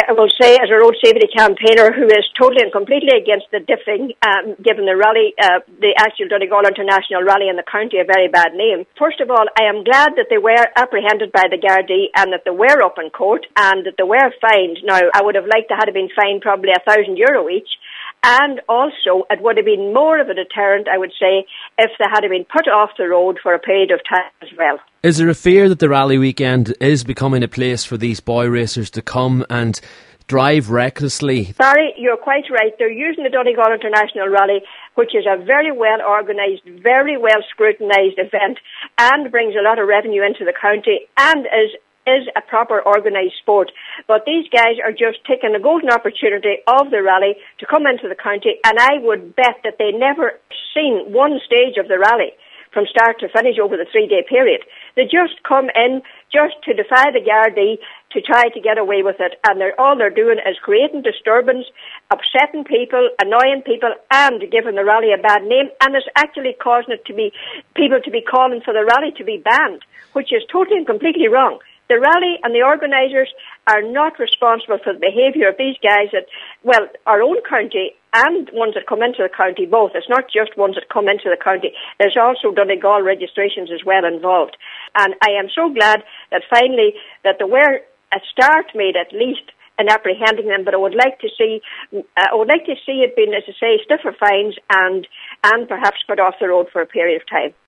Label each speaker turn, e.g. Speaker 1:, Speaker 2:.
Speaker 1: I will say, as a road safety campaigner who is totally and completely against the diffing, giving the rally, the actual Donegal International Rally in the county a very bad name. First of all, I am glad that they were apprehended by the Gardaí and that they were up in court and that they were fined. Now, I would have liked to have been fined probably €1,000 each. And also, it would have been more of a deterrent, I would say, if they had been put off the road for a period of time as well.
Speaker 2: Is there a fear that the rally weekend is becoming a place for these boy racers to come and drive recklessly?
Speaker 1: Barry, you're quite right. They're using the Donegal International Rally, which is a very well organised, very well scrutinised event and brings a lot of revenue into the county and is a proper organised sport. But these guys are just taking the golden opportunity of the rally to come into the county, and I would bet that they never seen one stage of the rally from start to finish over the 3-day period. They just come in just to defy the Gardaí, to try to get away with it, and all they're doing is creating disturbance, upsetting people, annoying people, and giving the rally a bad name, and it's actually causing it to be people to be calling for the rally to be banned, which is totally and completely wrong. The rally and the organisers are not responsible for the behaviour of these guys that, well, our own county and ones that come into the county both. It's not just ones that come into the county. There's also Donegal registrations as well involved. And I am so glad that finally that there were a start made at least in apprehending them, but I would like to see it being, as I say, stiffer fines and perhaps put off the road for a period of time.